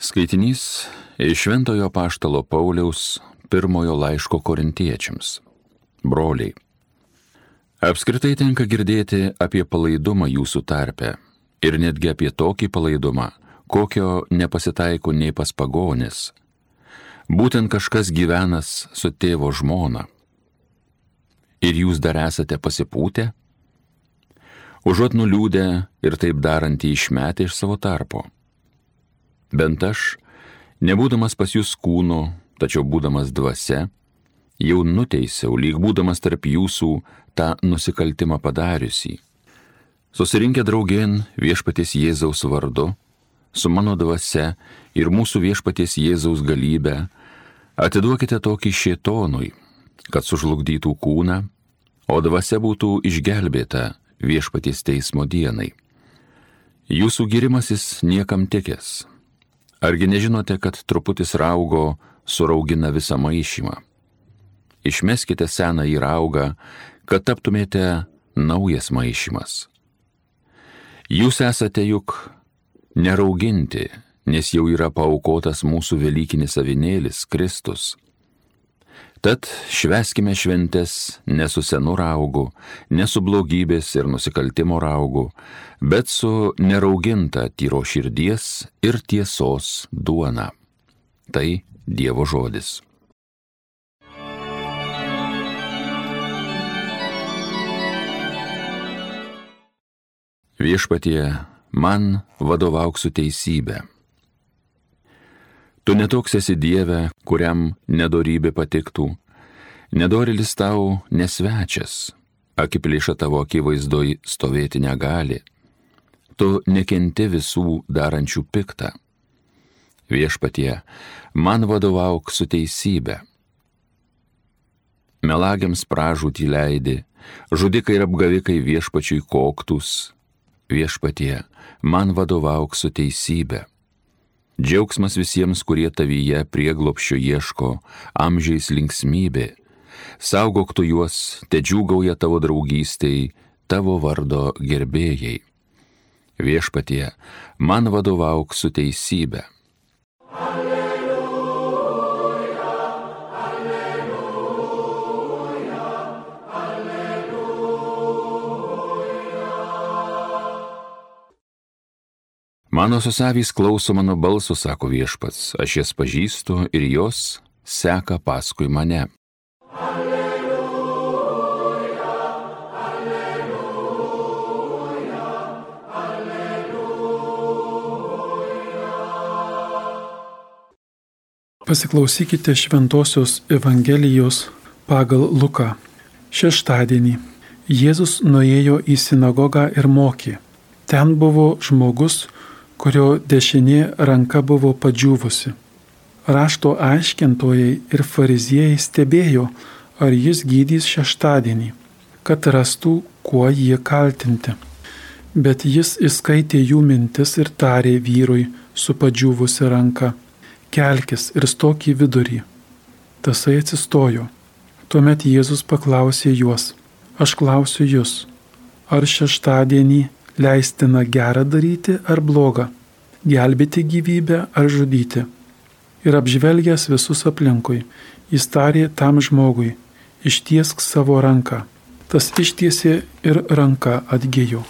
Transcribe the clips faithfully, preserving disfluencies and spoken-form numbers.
Skaitinys iš Šventojo Apaštalo Pauliaus pirmojo laiško Korintiečiams. Broliai, apskritai tenka girdėti apie palaidumą jūsų tarpe ir netgi apie tokį palaidumą, kokio nepasitaiko nei pas pagonis. Būtent kažkas gyvenas su tėvo žmona. Ir jūs dar esate pasipūtę? Užuot nuliūdę ir taip darantį išmetę iš savo tarpo. Bent aš, nebūdamas pas jūs kūnu, tačiau būdamas dvasia, jau nuteisiau, lyg būdamas tarp jūsų tą nusikaltimą padariusį. Susirinkę draugėn viešpaties Jėzaus vardu, su mano dvasia ir mūsų viešpaties Jėzaus galybę, atiduokite tokį šėtonui, kad sužlugdytų kūną, o dvasia būtų išgelbėta viešpaties teismo dienai. Jūsų gyrimasis niekam tikęs. Argi nežinote, kad truputis raugo suraugina visą maišymą? Išmeskite seną į raugą, kad taptumėte naujas maišymas. Jūs esate juk nerauginti, nes jau yra paaukotas mūsų velykinis avinėlis Kristus. Tad švęskime šventes ne su senu raugu, ne su blogybės ir nusikaltimo raugu, bet su nerauginta tyro širdies ir tiesos duona. Tai Dievo žodis. Viešpatie, man vadovauk su teisybė. Tu netoks esi Dieve, kuriam nedorybė patiktų. Nedorėlis tau nesvečias, akiplėša tavo akivaizdoj stovėti negali. Tu nekenti visų darančių piktą. Viešpatie, man vadovauk su teisybė. Melagiams pražūtį leidi, žudikai ir apgavikai viešpačiui koktus. Viešpatie, man vadovauk su teisybė. Džiaugsmas visiems, kurie tavyje prieglobsčio ieško, amžiais linksmybė. Saugok tu juos, te džiūgauja tavo draugystei, tavo vardo gerbėjai. Viešpatie, man vadovauk su teisybė. Alleluja, alleluja, alleluja. Mano susavys klauso mano balso, sako viešpats, aš jas pažįstu ir jos seka paskui mane. Alleluja, alleluja, alleluja. Pasiklausykite Šventosios Evangelijos pagal Luką. Šeštadienį Jėzus nuėjo į sinagogą ir mokė. Ten buvo žmogus, kurio dešinė ranka buvo padžiūvusi. Rašto aiškintojai ir fariziejai stebėjo, ar jis gydys šeštadienį, kad rastų, kuo jį kaltinti. Bet jis įskaitė jų mintis ir tarė vyrui su padžiūvusi ranka: kelkis ir stok į vidurį. Tasai atsistojo. Tuomet Jėzus paklausė juos: aš klausiu jus, ar šeštadienį leistina gera daryti ar bloga, gelbėti gyvybę ar žudyti? Ir apžvelgęs visus aplinkui, jis tarė tam žmogui: ištiesk savo ranką. Tas ištiesė ir ranka atgijo.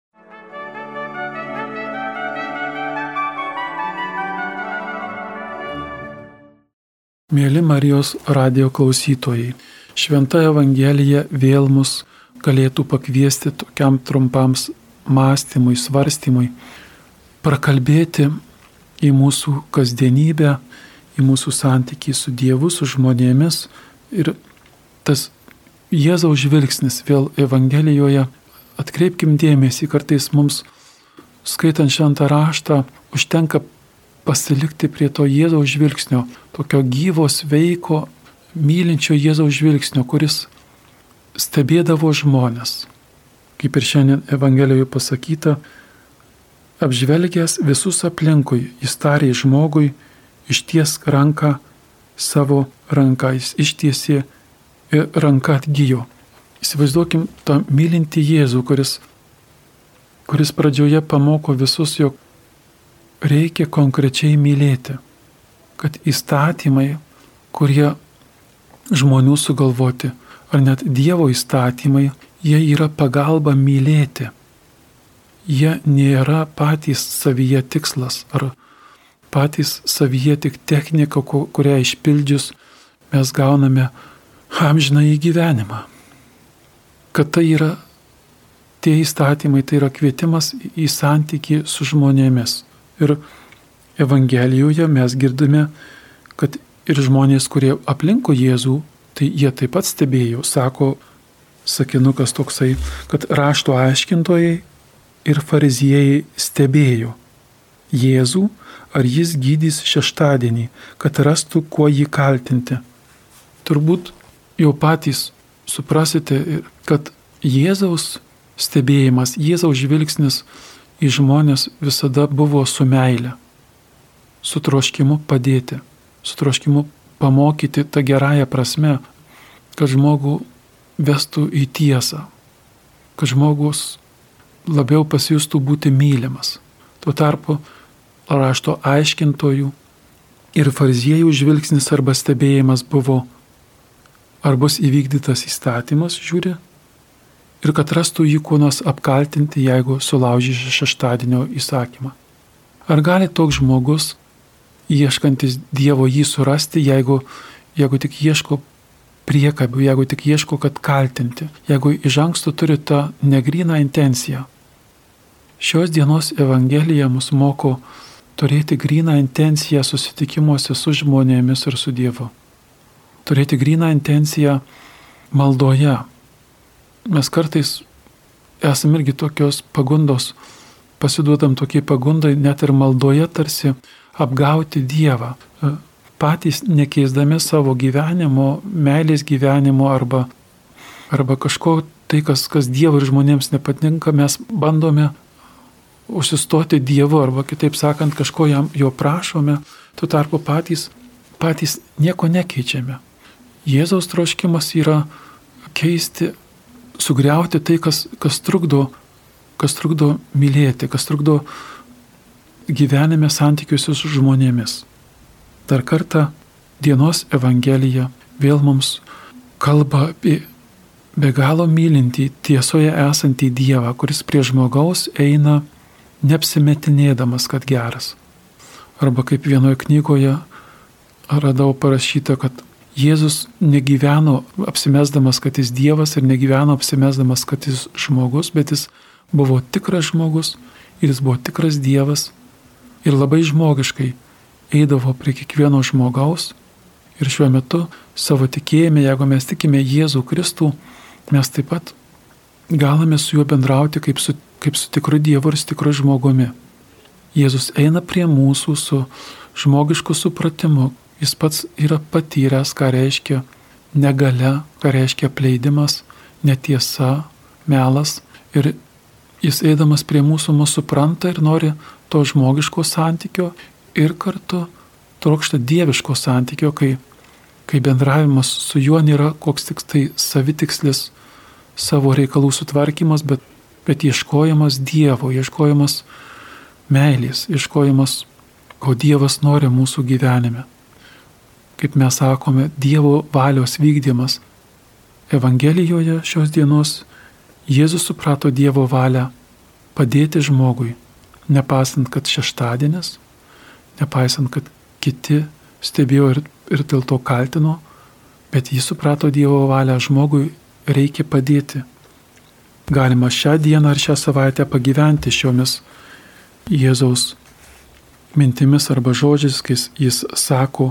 Mėly Marijos radijo klausytojai, Šventa Evangelija vėl mus galėtų pakviesti tokiam trumpam mąstymui, svarstymui, prakalbėti į mūsų kasdienybę, į mūsų santykį su Dievu, su žmonėmis. Ir tas Jėzaus žvilgsnis vėl Evangelijoje, atkreipkim dėmesį, kartais mums, skaitant šventą raštą, užtenka pasilikti prie to Jėzaus žvilgsnio, tokio gyvo, sveiko, mylinčio Jėzaus žvilgsnio, kuris stebėdavo žmones. Kaip ir šiandien Evangelijoje pasakyta, apžvelgęs visus aplinkui, jis tarė žmogui: ištiesk ranką savo ranką. Jis ištiesė ir ranka atgijo. Įsivaizduokim tą mylintį Jėzų, kuris, kuris pradžioje pamoko visus, jog reikia konkrečiai mylėti, kad įstatymai, kurie žmonių sugalvoti, ar net Dievo įstatymai, jie yra pagalba mylėti. Jie nėra patys savyje tikslas, ar patys savyje tik technika, kurią išpildžius mes gauname amžinąjį gyvenimą. Kad tai yra tie įstatymai, tai yra kvietimas į santykį su žmonėmis. Ir Evangelijoje mes girdime, kad ir žmonės, kurie aplinko Jėzų, tai jie taip pat stebėjo. Sako sakinukas toksai, kad rašto aiškintojai ir fariziejai stebėjo Jėzų, ar jis gydys šeštadienį, kad rastų, kuo jį kaltinti. Turbūt jau patys suprasite, kad Jėzaus stebėjimas, Jėzaus žvilgsnis į žmonės visada buvo su meile, su troškimu padėti, su troškimu pamokyti tą gerąją prasme, kad žmogų vestų į tiesą, kad žmogus labiau pasijustų būti mylimas. Tuo tarpu rašto aiškintojų ir fariziejų žvilgsnis arba stebėjimas buvo, ar bus įvykdytas įstatymas, žiūri, ir kad rastų jį kuo nors apkaltinti, jeigu sulaužys šeštadienio įsakymą. Ar gali toks žmogus, ieškantis Dievo, jį surasti, jeigu, jeigu tik ieško priekabių, jeigu tik ieško, kad kaltinti, jeigu iš anksto turi tą negryną intenciją. Šios dienos Evangelija mus moko turėti gryną intenciją susitikimuose su žmonėmis ir su Dievu. Turėti gryną intenciją maldoje. Mes kartais esame irgi tokios pagundos, pasiduodam tokiai pagundai, net ir maldoje tarsi apgauti Dievą. Patys nekeisdami savo gyvenimo, meilės gyvenimo arba, arba kažko tai, kas, kas Dievo ir žmonėms nepatinka, mes bandome užsistoti Dievu arba kitaip sakant, kažko jam, jo prašome, tuo tarpu patys, patys nieko nekeičiame. Jėzaus troškimas yra keisti, sugriauti tai, kas, kas, trukdo, kas trukdo mylėti, kas trukdo gyvenime santykiuose su žmonėmis. Dar kartą dienos Evangelija vėl mums kalba apie be galo mylintį, tiesoje esantį Dievą, kuris prie žmogaus eina neapsimetinėdamas, kad geras. Arba kaip vienoje knygoje radau parašyta, kad Jėzus negyveno apsimesdamas, kad jis Dievas, ir negyveno apsimesdamas, kad jis žmogus, bet jis buvo tikras žmogus ir jis buvo tikras Dievas ir labai žmogiškai eidavo prie kiekvieno žmogaus. Ir šiuo metu savo tikėjime, jeigu mes tikime Jėzų Kristų, mes taip pat galime su juo bendrauti kaip su, kaip su tikru Dievu ir su tikru žmogumi. Jėzus eina prie mūsų su žmogišku supratimu. Jis pats yra patyręs, ką reiškia negalia, ką reiškia apleidimas, netiesa, melas. Ir jis eidamas prie mūsų mus supranta ir nori to žmogiško santykio ir kartu trokšta dieviško santykio, kai, kai bendravimas su juo nėra koks tik tai savitikslis savo reikalų sutvarkymas, bet, bet ieškojimas Dievo, ieškojimas meilės, ieškojimas, ko Dievas nori mūsų gyvenime. Kaip mes sakome, Dievo valios vykdymas. Evangelijoje šios dienos Jėzus suprato Dievo valią padėti žmogui, nepaisant, kad šeštadienis, nepaisant, kad kiti stebėjo ir, ir dėl to kaltino, bet jis suprato Dievo valią, žmogui reikia padėti. Galima šią dieną ar šią savaitę pagyventi šiomis Jėzaus mintimis arba žodžiais, kai jis sako,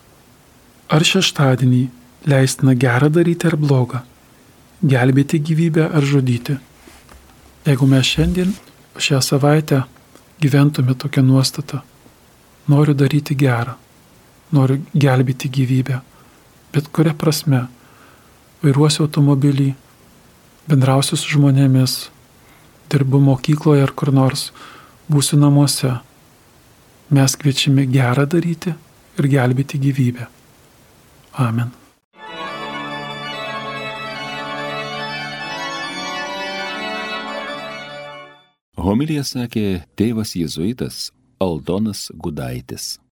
ar šeštadienį leistina gerą daryti ar blogą, gelbėti gyvybę ar žudyti. Jeigu mes šiandien, šią savaitę gyventume tokią nuostatą, noriu daryti gerą, noriu gelbėti gyvybę, bet kuria prasme, vairuosiu automobilį, bendrausiu su žmonėmis, dirbu mokykloje ar kur nors, būsiu namuose, mes kviečiame gerą daryti ir gelbėti gyvybę. Amen. Homiliją sakė tėvas jėzuitas Aldonas Gudaitis.